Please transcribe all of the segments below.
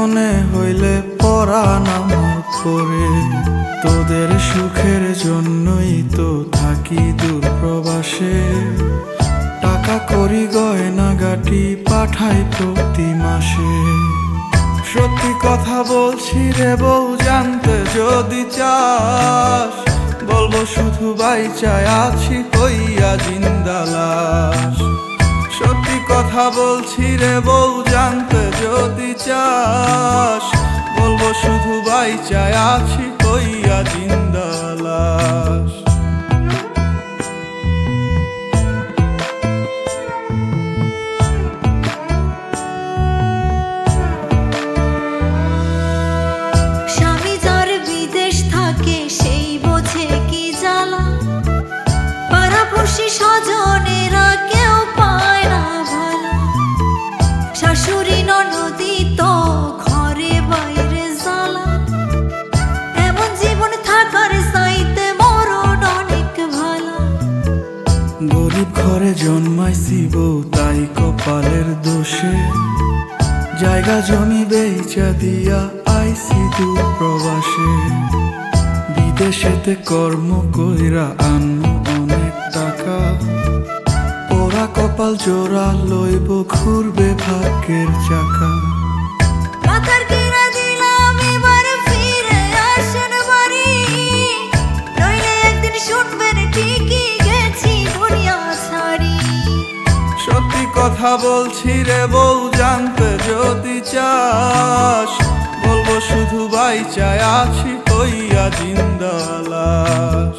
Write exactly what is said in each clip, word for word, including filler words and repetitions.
মনে হইলে পরাণ আমার করে। তোদের সুখের জন্যই তো থাকি দূর প্রবাসে। টাকা করি গয়না গাটি পাঠাই প্রতি মাসে। সত্যি কথা বলছি রে বউ, জানতে যদি চাস, বলবো শুধু বাইচায় আছি হইয়া জিন্দা লাশ। সত্যি কথা বলছি রে বউ, জানতে যদি চাস, বলবো শুধু বাইচায় আছি হইয়া জিন্দা লাশ। স্বামী যার বিদেশ থাকে সেই বোঝে কি জ্বালা। পাড়াপড়শি স্বজনেরা কেউ পায় না ভালো। শাশুড়ি ননদি তো ঘরে বাইরে জ্বালা। এমন জীবন থাকার চাইতে মরণ অনেক ভালো। গরিব ঘরে জন্মাইছি বউ, তাই কপালের দোষে। জায়গা জমি বেচা দিয়া আইছি দূর প্রবাসে। বিদেশেতে কর্ম কইরা আনমু অনেক টাকা। পোড়া কপাল জোড়া লইব, ঘুরবে ভাগ্যের চাকা। মাথার কিরা দিলাম এবার ফিরে আসেন বাড়ি। নইলে একদিন শুনবেন ঠিকই গেছি দুনিয়া ছাড়ি। সত্যি কথা বলছি রে বউ, জানতে যদি চাস, বলবো শুধু বাইচায় আছি হইয়া জিন্দা লাশ।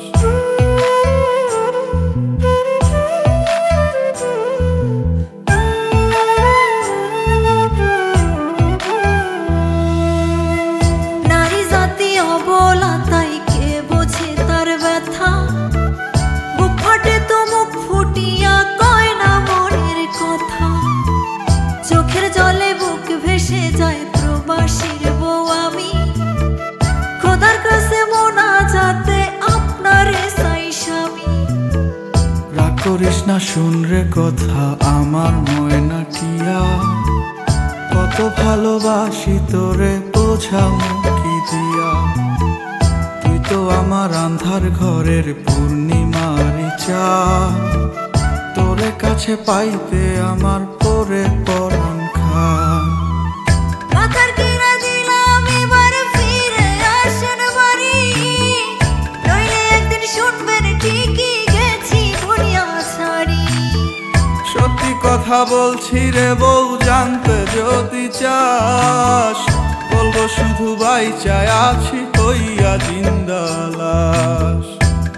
নারী জাতি অবলা, তাই কে বোঝে তার ব্যথা। বুক ফাটে তো মুখ ফুটিয়া কয় না মনের কথা। চোখের জলে বুক ভেসে যায় প্রবাসীর বউ আমি। খোদার কাছে মোনাজাতে আপনারে চাই স্বামী। রাগ করিস না, শুন রে কথা আমার ময়না টিয়া। কত ভালোবাসি তোরে বোঝামু কি দিয়া। তুই তো আমার আন্ধার ঘরের পূর্ণিমারি চাঁদ। তোরে কাছে পাইতে আমার পরে পরাণ খা। মাথার কিরা দিলাম এবার ফিরে আসেন বাড়ি। নইলে একদিন শুনবেন ঠিকই গেছি দুনিয়া ছাড়ি। সত্যি কথা বলছি রে বউ, জানতে যদি চাস, বলবো শুধু বাইচায় আছি হইয়া জিন্দা লাশ।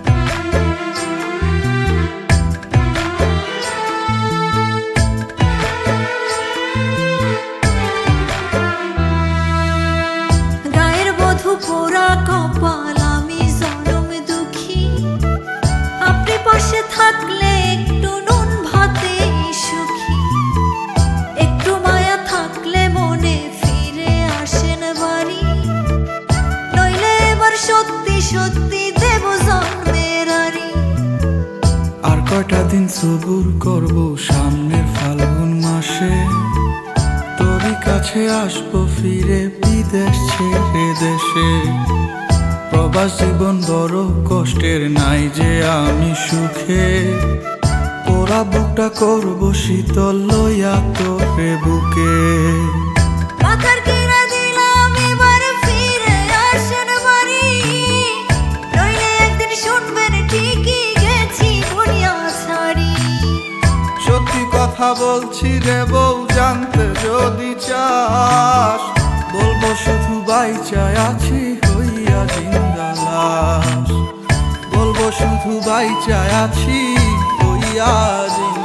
গায়ের বধূ পোড়া কপাল, আমি জনম দুঃখী। আপনি পাশে থাকলে একটু নুন ভাতে সুখী। একটু মায়া থাকলে মনে ফিরে আসেন বাড়ি। নইলে এবার সত্যি সত্যি দেব জন্মের আরি। আর কয়টা দিন সবুর করবো, সামনের ফাল্গুন মাসে। তোরই কাছে আসবো ফিরে বিদেশ ছেড়ে দেশে। প্রবাস জীবন বড় কষ্টের, নাই যে আমি সুখে। পোড়া বুকটা করবো শীতল লইয়া তোরে বুকে। মাথার কিরা দিলাম এবার ফিরে আসেন বাড়ি। নইলে একদিন শুনবেন ঠিকই গেছি দুনিয়া ছাড়ি। সত্যি কথা বলছি রে বউ, জানতে যদি চাস, বলবো শুধু বাইচায় আছি হইয়া জিন্দা লাশ। বলবো শুধু বাইচায় আছি হইয়া জিন্দা